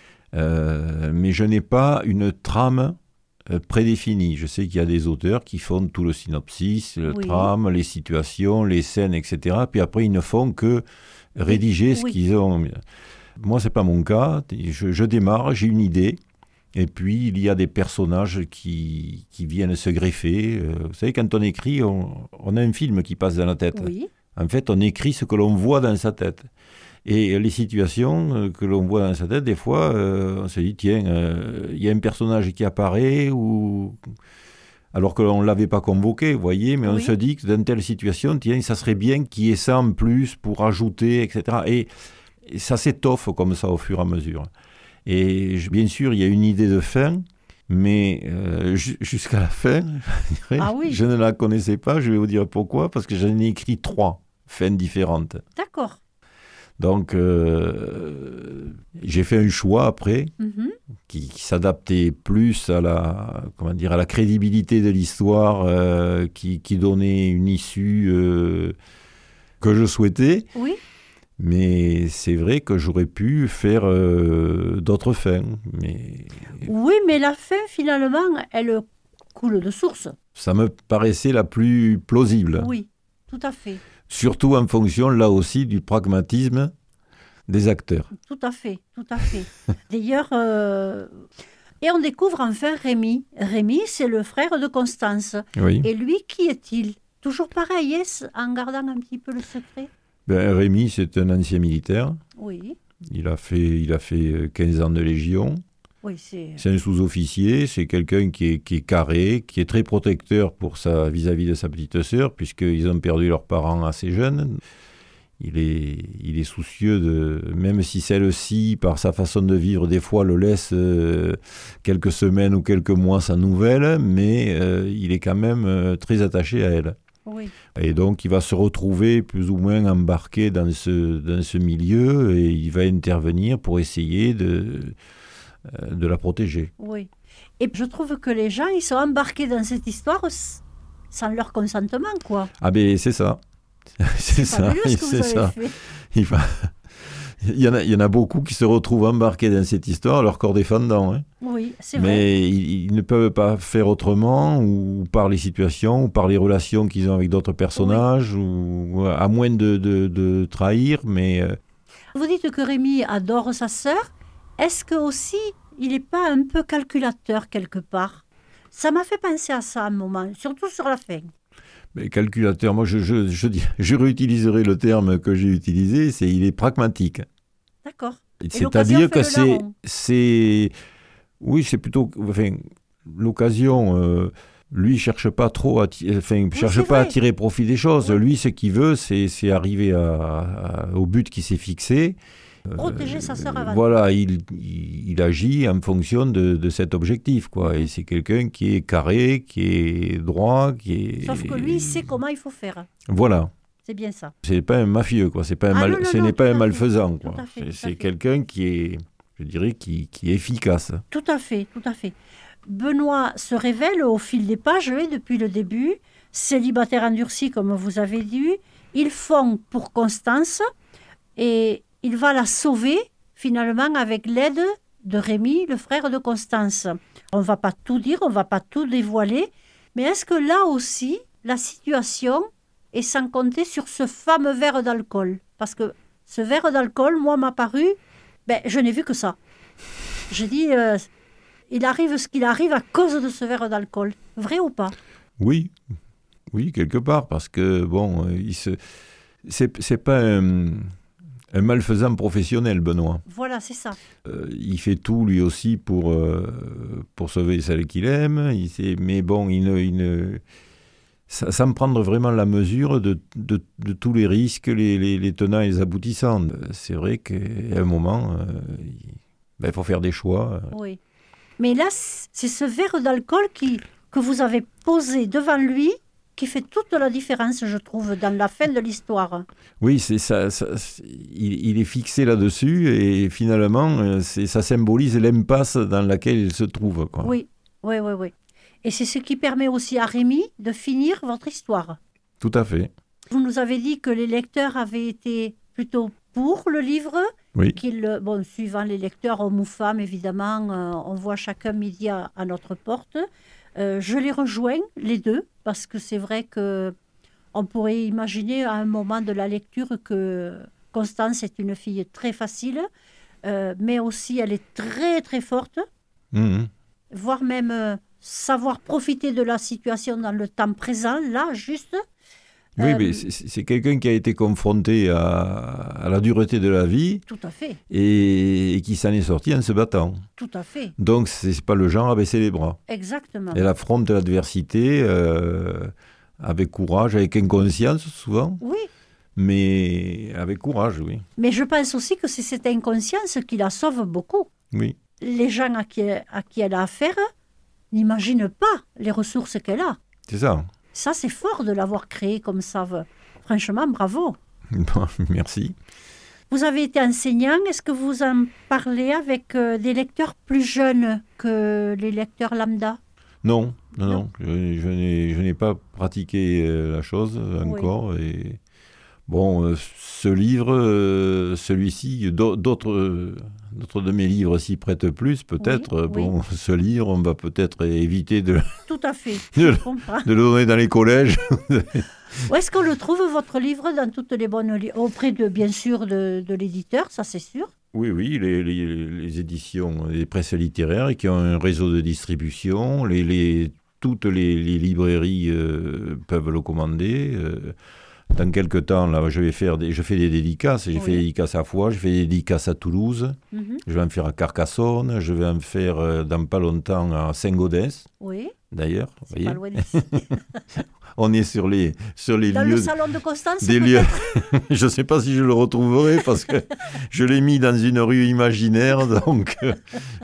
euh, mais je n'ai pas une trame euh, prédéfinie. Je sais qu'il y a des auteurs qui font tout le synopsis, le Oui. trame, les situations, les scènes, et cetera. Puis après, ils ne font que rédiger ce Oui. qu'ils ont. Moi, c'est pas mon cas. Je, je démarre, j'ai une idée. Et puis, il y a des personnages qui, qui viennent se greffer. Euh, vous savez, quand on écrit, on, on a un film qui passe dans la tête. oui, En fait, on écrit ce que l'on voit dans sa tête. Et les situations euh, que l'on voit dans sa tête, des fois, euh, on se dit, tiens, euh, il y a un personnage qui apparaît, ou... alors que l'on ne l'avait pas convoqué, vous voyez, mais on Oui. se dit que dans telle situation, tiens, ça serait bien qu'il y ait ça en plus pour ajouter, et cetera. Et, et ça s'étoffe comme ça au fur et à mesure. Et je- bien sûr, il y a une idée de fin, mais euh, ju- jusqu'à la fin, Ah oui. je ne la connaissais pas. Je vais vous dire pourquoi, parce que j'en ai écrit trois fins différentes. d'accord. Donc, euh, j'ai fait un choix après Mhm. qui, qui s'adaptait plus à la, comment dire, à la crédibilité de l'histoire, euh, qui, qui donnait une issue euh, que je souhaitais. Oui, Mais c'est vrai que j'aurais pu faire euh, d'autres fins. Mais oui, mais la fin, finalement, elle coule de source. ça me paraissait la plus plausible. Oui, tout à fait, Surtout en fonction, là aussi, du pragmatisme des acteurs. tout à fait, tout à fait. D'ailleurs, euh, et on découvre enfin Rémi. Rémi, c'est le frère de Constance. Oui. Et lui, qui est-il? Toujours pareil, est-ce, en gardant un petit peu le secret? Ben, Rémi, c'est un ancien militaire. Oui, Il a fait, il a fait quinze ans de Légion. oui, c'est... C'est un sous-officier, c'est quelqu'un qui est, qui est carré, qui est très protecteur pour sa, vis-à-vis de sa petite sœur, puisqu'ils ont perdu leurs parents assez jeunes. Il est, il est soucieux de, même si celle-ci, par sa façon de vivre, des fois le laisse euh, quelques semaines ou quelques mois sans nouvelles, mais euh, il est quand même euh, très attaché à elle. Oui, Et donc, il va se retrouver plus ou moins embarqué dans ce, dans ce milieu et il va intervenir pour essayer de, euh, de la protéger. oui. Et je trouve que les gens, ils sont embarqués dans cette histoire s- sans leur consentement, quoi. Ah ben, c'est ça. C'est ça, Fabuleux ce que vous c'est avez ça. fait. Il, va- il, y en a, il y en a beaucoup qui se retrouvent embarqués dans cette histoire, leur corps défendant. Hein. Oui, c'est vrai. Mais ils, ils ne peuvent pas faire autrement, ou par les situations, ou par les relations qu'ils ont avec d'autres personnages, ou à moins de, de, de trahir, mais... euh, Vous dites que Rémi adore sa sœur. Est-ce que aussi, il n'est pas un peu calculateur quelque part? Ça m'a fait penser à ça à un moment, surtout sur la fin. Mais calculateur, moi je, je, je, dis- je réutiliserai le terme que j'ai utilisé, c'est il est pragmatique. D'accord. C'est-à-dire l'occasion que fait le c'est, larron. c'est... Oui, c'est plutôt... Enfin, l'occasion, euh, lui, cherche pas trop à... ti- Enfin, cherche c'est pas à vrai. tirer profit des choses. Oui. Lui, ce qu'il veut, c'est, c'est arriver à, à- au but qui s'est fixé. Protéger sa sœur avant. Voilà, il, il, il agit en fonction de, de cet objectif, quoi. Et c'est quelqu'un qui est carré, qui est droit, qui est... Sauf que lui, il sait comment il faut faire. Voilà. C'est bien ça. C'est pas un mafieux, quoi. C'est pas un Ah mal, non, non, ce non, n'est tout pas à un fait. malfaisant, Tout quoi. à fait, C'est, tout à c'est fait. quelqu'un qui est, je dirais, qui, qui est efficace. Tout à fait, tout à fait. Benoît se révèle au fil des pages, et depuis le début, célibataire endurci, comme vous avez dit. Il fond pour Constance et il va la sauver, finalement avec l'aide de Rémi, le frère de Constance. On ne va pas tout dire, on ne va pas tout dévoiler, mais est-ce que là aussi, la situation est sans compter sur ce fameux verre d'alcool? Parce que ce verre d'alcool, moi, m'a paru, ben, je n'ai vu que ça. J'ai dit, euh, il arrive ce qu'il arrive à cause de ce verre d'alcool. Vrai ou pas? Oui, oui, quelque part, parce que, bon, il se... c'est, c'est pas un, un malfaisant professionnel, Benoît. Voilà, c'est ça. Euh, il fait tout, lui aussi, pour, euh, pour sauver celle qu'il aime, il sait, mais bon, il ne... Il ne sans prendre vraiment la mesure de, de, de tous les risques, les, les, les tenants et les aboutissants. C'est vrai qu'à un moment, euh, il ben, faut faire des choix. Oui. Mais là, c'est ce verre d'alcool qui, que vous avez posé devant lui qui fait toute la différence, je trouve, dans la fin de l'histoire. Oui, c'est ça, ça il, il est fixé là-dessus et finalement, c'est, ça symbolise l'impasse dans laquelle il se trouve, quoi. Oui, oui, oui, oui. Et c'est ce qui permet aussi à Rémi de finir votre histoire. Tout à fait. Vous nous avez dit que les lecteurs avaient été plutôt pour le livre. Oui. Qu'ils, bon, suivant les lecteurs, hommes ou femmes, évidemment, euh, on voit chacun midi à, à notre porte. Euh, je les rejoins, les deux, parce que c'est vrai qu'on pourrait imaginer à un moment de la lecture que Constance est une fille très facile, euh, mais aussi elle est très, très forte, Mmh. voire même... Euh, savoir profiter de la situation dans le temps présent, là, juste. Oui, euh, mais c'est, c'est quelqu'un qui a été confronté à, à la dureté de la vie Tout à fait, et, et qui s'en est sorti en se battant. tout à fait, Donc, ce n'est pas le genre à baisser les bras. exactement. Elle affronte l'adversité euh, avec courage, avec inconscience souvent, Oui, mais avec courage, oui. mais je pense aussi que c'est cette inconscience qui la sauve beaucoup. Oui, Les gens à qui, à qui elle a affaire n'imaginent pas les ressources qu'elle a. c'est ça. Ça, c'est fort de l'avoir créée comme ça. Franchement, bravo. Bon, merci. Vous avez été enseignant. Est-ce que vous en parlez avec euh, des lecteurs plus jeunes que les lecteurs lambda? Non, non, Non. non, je, je n'ai, je n'ai pas pratiqué euh, la chose encore. Et bon, euh, ce livre, euh, celui-ci, d'au- d'autres, euh, d'autres de mes livres s'y prêtent plus, peut-être. Oui, Bon, ce livre, on va peut-être éviter de, Tout à fait, de, je comprends. de le donner dans les collèges. Où est-ce qu'on le trouve, votre livre, dans toutes les bonnes li- auprès de, bien sûr, de, de l'éditeur, ça c'est sûr. Oui, oui, les, les, les éditions, les presses littéraires qui ont un réseau de distribution, les, les, toutes les, les librairies euh, peuvent le commander. Euh, dans quelques temps, là, je vais faire des, je fais des dédicaces. J'ai Oui. fait des dédicaces à Foix, je fais des dédicaces à Toulouse, Mhm. je vais en faire à Carcassonne, je vais en faire euh, dans pas longtemps à Saint-Gaudens, Oui, d'ailleurs. Vous c'est voyez, pas loin d'ici. on est sur les, sur les Dans lieux. le salon de Constance, Des peut-être. lieux. Je ne sais pas si je le retrouverai parce que je l'ai mis dans une rue imaginaire. Donc, euh,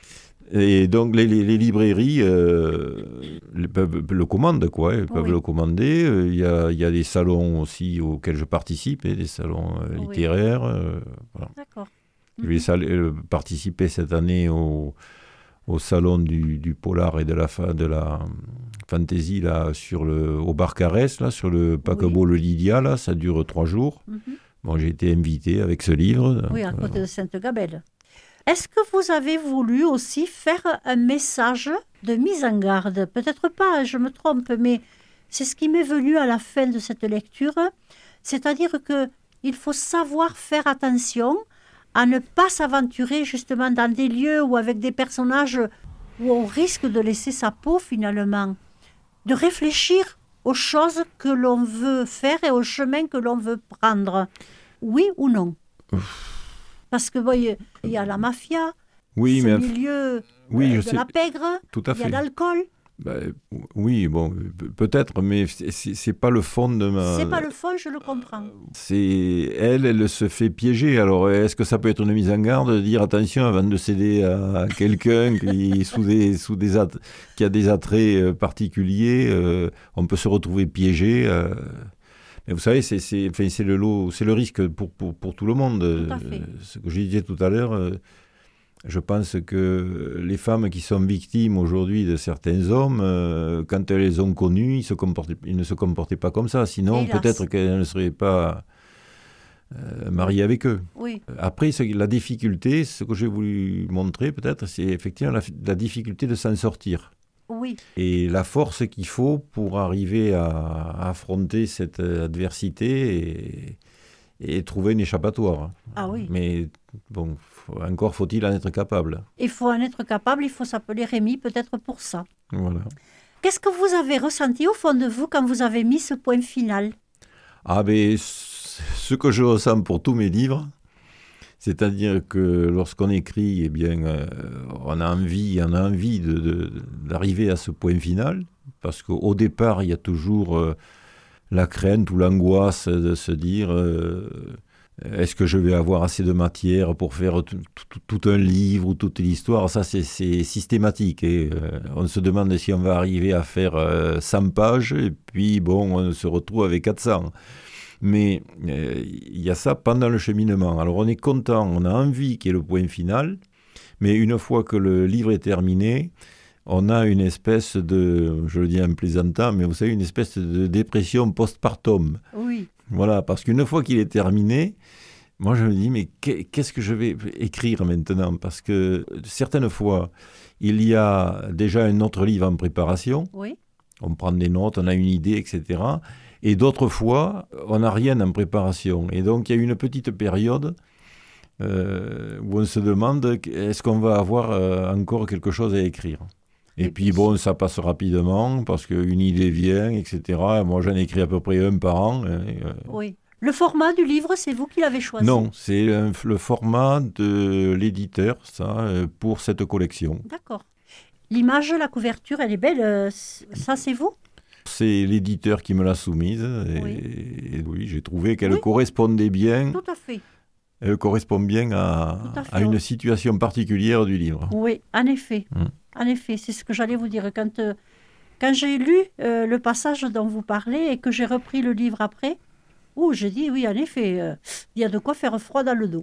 et donc les, les- les librairies euh, le- peuvent le commandent, quoi. Elles peuvent Oui. le commander. Euh, Il y a, il y a des salons aussi auxquels je participe, et des salons euh, Oui. littéraires. euh, voilà. D'accord. Je vais sal- euh, participer cette année au, au salon du, du polar et de la, fa- de la fantasy là, sur le, au Barcarès, là, sur le paquebot Le Lydia. Là, ça dure trois jours. Mhm. Bon, j'ai été invité avec ce livre. Oui, à donc, côté euh, de Sainte-Gabelle. Est-ce que vous avez voulu aussi faire un message de mise en garde? Peut-être pas, je me trompe, mais c'est ce qui m'est venu à la fin de cette lecture. C'est-à-dire qu'il faut savoir faire attention à ne pas s'aventurer justement dans des lieux ou avec des personnages où on risque de laisser sa peau finalement. De réfléchir aux choses que l'on veut faire et au chemin que l'on veut prendre. Oui ou non? Parce que bon, il y- y a la mafia, oui, ce mais milieu oui, euh, je de sais. la pègre, Tout à il y a fait. l'alcool. Ben, oui, bon, pe- peut-être, mais c'est- c'est c'est pas le fond de ma. C'est pas le fond, je le comprends. C'est elle, elle se fait piéger. Alors, est-ce que ça peut être une mise en garde de dire attention avant de céder à, à quelqu'un qui, est sous des, sous des att- qui a des attraits euh, particuliers, euh, on peut se retrouver piégé. euh. Mais vous savez, c'est c'est- enfin, c'est le lot, c'est le risque pour, pour, pour tout le monde. Tout à fait. Euh, Ce que je disais tout à l'heure. euh, Je pense que les femmes qui sont victimes aujourd'hui de certains hommes, euh, quand elles les ont connus, ils, se comportaient- ils ne se comportaient pas comme ça. Sinon, Hélas. peut-être qu'elles ne seraient pas euh, marié avec eux. Oui, Après, ce- la difficulté, ce que j'ai voulu montrer peut-être, c'est effectivement la, la difficulté de s'en sortir. oui, Et la force qu'il faut pour arriver à, à affronter cette euh, adversité et, et trouver une échappatoire. ah oui. Mais bon, faut- encore faut-il en être capable. Il faut en être capable, il faut s'appeler Rémi peut-être pour ça. Voilà. Qu'est-ce que vous avez ressenti au fond de vous quand vous avez mis ce point final? Ah ben, c- ce que je ressens pour tous mes livres, c'est-à-dire que lorsqu'on écrit, eh bien, euh, on a envie, on a envie de- de- d'arriver à ce point final, parce qu'au départ, il y a toujours euh, la crainte ou l'angoisse de se dire euh, est-ce que je vais avoir assez de matière pour faire tout, tout- tout un livre ou toute l'histoire? Ça, c'est c'est systématique. Et, euh, on se demande si on va arriver à faire euh, cent pages, et puis, bon, on se retrouve avec quatre cents. Mais euh, il y a ça pendant le cheminement. Alors, on est content, on a envie qu'il y ait le point final, mais une fois que le livre est terminé, on a une espèce de, je le dis en plaisantant, mais vous savez, une espèce de dépression postpartum. Oui, Voilà, parce qu'une fois qu'il est terminé, moi je me dis, mais qu'est- qu'est-ce que je vais écrire maintenant? Parce que certaines fois, il y a déjà un autre livre en préparation, oui, on prend des notes, on a une idée, et cetera. Et d'autres fois, on n'a rien en préparation. Et donc il y a une petite période euh, où on se demande, est-ce qu'on va avoir euh, encore quelque chose à écrire? Et Et puis puis- bon, ça passe rapidement parce qu'une idée vient, et cetera. Moi, j'en écris à peu près un par an. hein, et, euh, oui. Le format du livre, c'est vous qui l'avez choisi? Non, c'est un- le format de l'éditeur, ça, euh, pour cette collection. D'accord. L'image, la couverture, elle est belle. euh, c- Ça, c'est vous? C'est l'éditeur qui me l'a soumise. Et Oui. et oui, j'ai trouvé qu'elle Oui. correspondait bien, Tout à fait. elle correspond bien à, Tout à fait. à une situation particulière du livre. Oui, en effet. Mm. En effet, c'est ce que j'allais vous dire. Quand, euh, quand j'ai lu euh, le passage dont vous parlez et que j'ai repris le livre après, ouh, j'ai dit oui, en effet, euh, il y a de quoi faire froid dans le dos.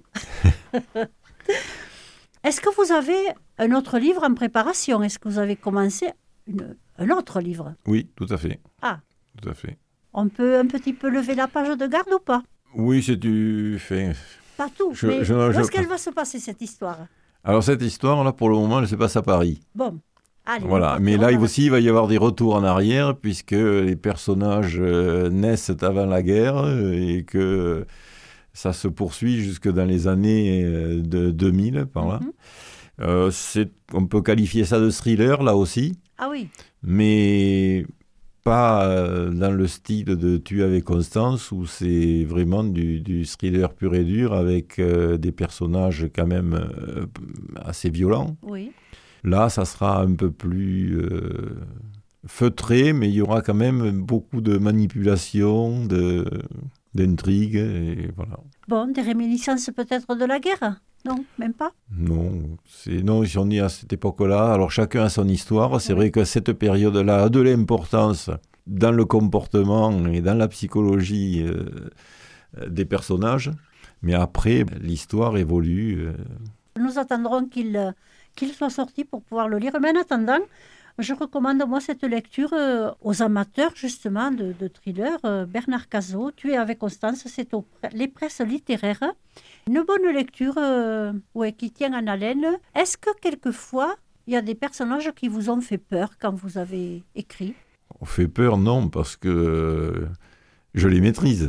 Est-ce que vous avez un autre livre en préparation? Est-ce que vous avez commencé une- un autre livre? Oui, tout à fait. Ah. Tout à fait. On peut un petit peu lever la page de garde ou pas? Oui, c'est du fait. Pas tout, Je- mais je- où je- est-ce qu'elle va se passer cette histoire? Alors cette histoire, là, pour le moment, elle se passe à Paris. Bon, allez. Voilà, nous mais là partirons il dans aussi il va y avoir des retours en arrière puisque les personnages euh, naissent avant la guerre euh, et que ça se poursuit jusque dans les années euh, de deux mille par là. Mhm. Euh, c'est, on peut qualifier ça de thriller là aussi, Ah oui, mais pas euh, dans le style de Tu avec Constance où c'est vraiment du, du thriller pur et dur avec euh, des personnages quand même euh, assez violents. oui. Là, ça sera un peu plus euh, feutré, mais il y aura quand même beaucoup de manipulation, de, d'intrigue, et voilà. Bon, des réminiscences peut-être de la guerre? Non, même pas? Non, c'est, non, ils sont nés à cette époque-là, alors chacun a son histoire. C'est Oui. vrai que cette période-là a de l'importance dans le comportement et dans la psychologie euh, des personnages, mais après, l'histoire évolue. euh, Nous attendrons qu'il euh, qu'il soit sorti pour pouvoir le lire. Mais en attendant, je recommande moi cette lecture euh, aux amateurs justement de, de thriller. Euh, Bernard Cazot, Tu es avec Constance, c'est aux pre- les presses littéraires. Une bonne lecture euh, ouais, qui tient en haleine. Est-ce que quelquefois, il y a des personnages qui vous ont fait peur quand vous avez écrit? On fait peur, non, parce que euh, je les maîtrise.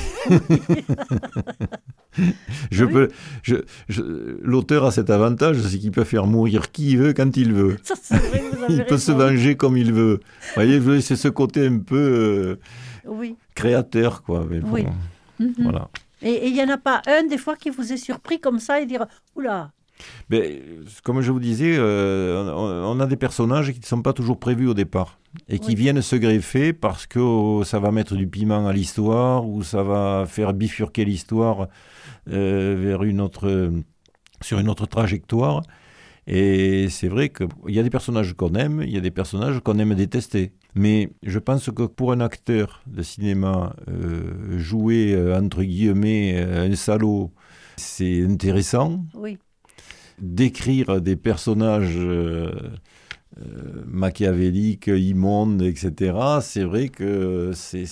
je Oui. peux, je, je- l'auteur a cet avantage, c'est qu'il peut faire mourir qui il veut quand il veut. Ça, c'est vrai, vous avez Il peut se raison. venger comme il veut. Vous voyez, je- c'est ce côté un peu euh, Oui. créateur, quoi. Mais bon, Oui. Mhm. voilà. Et et il n'y en a pas un, des fois, qui vous est surpris comme ça et dire « Oula, Mais, comme je vous disais, euh, on, on a des personnages qui ne sont pas toujours prévus au départ et qui Oui. viennent se greffer parce que oh, ça va mettre du piment à l'histoire ou ça va faire bifurquer l'histoire euh, vers une autre, sur une autre trajectoire. Et c'est vrai qu'il y a des personnages qu'on aime, il y a des personnages qu'on aime détester. Mais je pense que pour un acteur de cinéma, euh, jouer, euh, entre guillemets, euh, un salaud, c'est intéressant. oui, D'écrire des personnages euh, euh, machiavéliques, immondes, et cetera, c'est vrai que c'est, c'est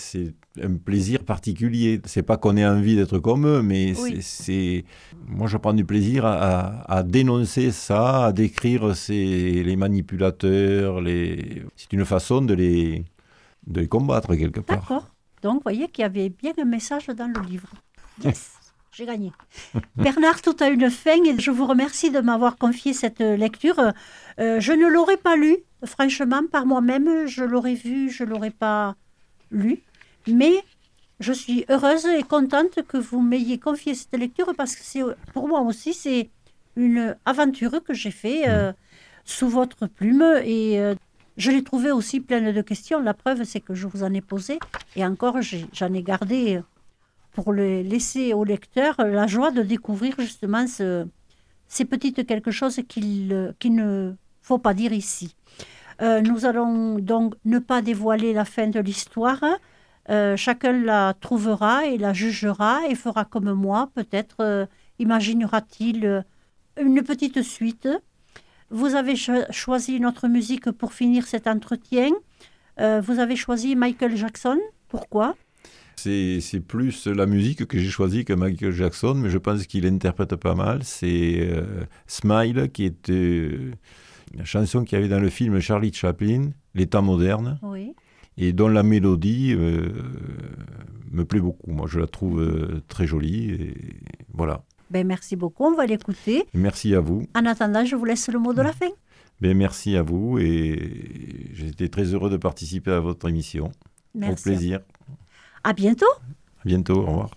un plaisir particulier. C'est pas qu'on ait envie d'être comme eux, mais Oui. c'est, c'est... Moi, je prends du plaisir à, à, à dénoncer ça, à décrire ces, les manipulateurs. Les... C'est une façon de les, de les combattre, quelque part. D'accord. Donc, vous voyez qu'il y avait bien un message dans le livre. Yes, j'ai gagné. Bernard, tout a une fin et je vous remercie de m'avoir confié cette lecture. Euh, je ne l'aurais pas lu, franchement, par moi-même. Je l'aurais vu, je ne l'aurais pas lu. Mais je suis heureuse et contente que vous m'ayez confié cette lecture parce que c'est, pour moi aussi, c'est une aventure que j'ai faite euh, sous votre plume. Et euh, je l'ai trouvée aussi pleine de questions. La preuve, c'est que je vous en ai posé. Et encore, j'ai, j'en ai gardé pour le laisser au lecteur la joie de découvrir justement ce, ces petites quelque chose qu'il, qu'il ne faut pas dire ici. Euh, nous allons donc ne pas dévoiler la fin de l'histoire. Euh, chacun la trouvera et la jugera et fera comme moi, peut-être euh, imaginera-t-il euh, une petite suite. Vous avez cho- choisi notre musique pour finir cet entretien. Euh, vous avez choisi Michael Jackson. Pourquoi ? C'est, c'est plus la musique que j'ai choisie que Michael Jackson, mais je pense qu'il interprète pas mal. C'est euh, Smile, qui était euh, une chanson qu'il y avait dans le film Charlie Chaplin, L'État moderne. Oui. Et dont la mélodie euh, me plaît beaucoup. Moi, je la trouve euh, très jolie. Et voilà. Ben, merci beaucoup, on va l'écouter. Merci à vous. En attendant, je vous laisse le mot de la fin. Ben, merci à vous. Et j'étais très heureux de participer à votre émission. Merci. Au plaisir. À bientôt. À bientôt. Au revoir.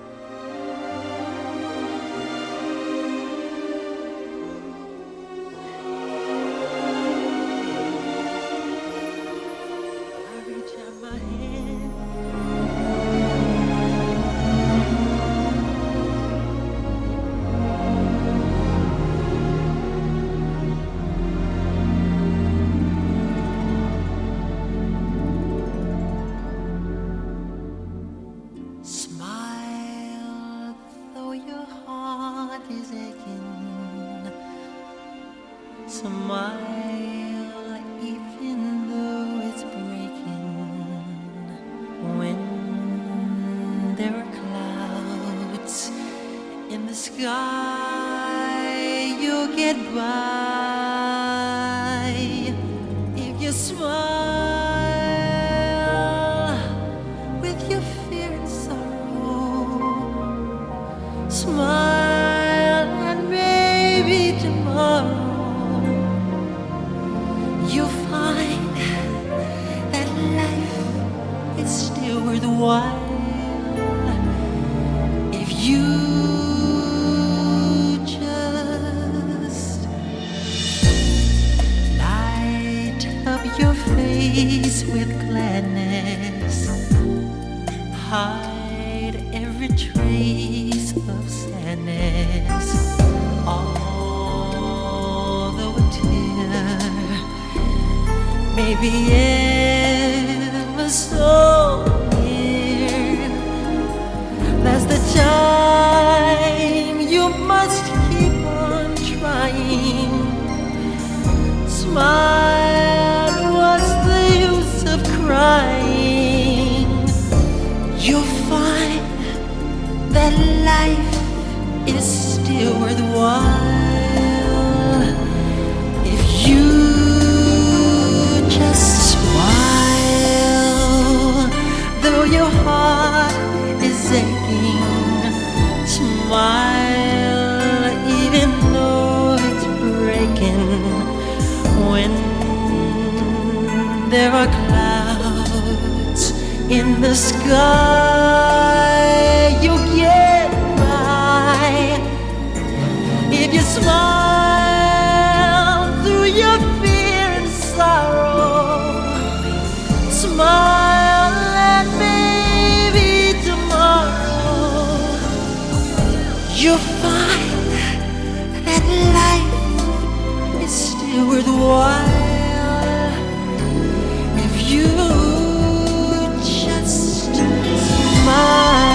Smile, though your heart is aching. Smile, even though it's breaking. When there are clouds in the sky, you'll get by if you smile. Smile and maybe tomorrow you'll find that life is still worthwhile if you just light up your face with gladness. Hide every trace of sadness, although a tear may be ever so near. That's the time you must keep on trying. Smile, what's the use of crying? You'll find that life is still worthwhile if you just smile. Though your heart is aching, smile even though it's breaking. When there are clouds in the sky, you'll get by if you smile through your fear and sorrow. Smile and maybe tomorrow you'll find that life is still worthwhile if you just smile.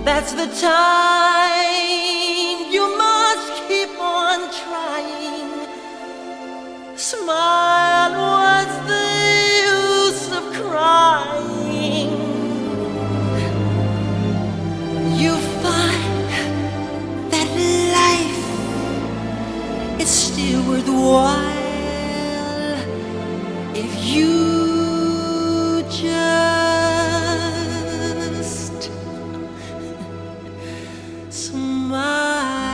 that's the time you must keep on trying. Smile, what's the use of crying? You find that life is still worthwhile if you just smile.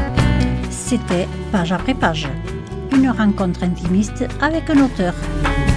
C'était Page après page, une rencontre intimiste avec un auteur.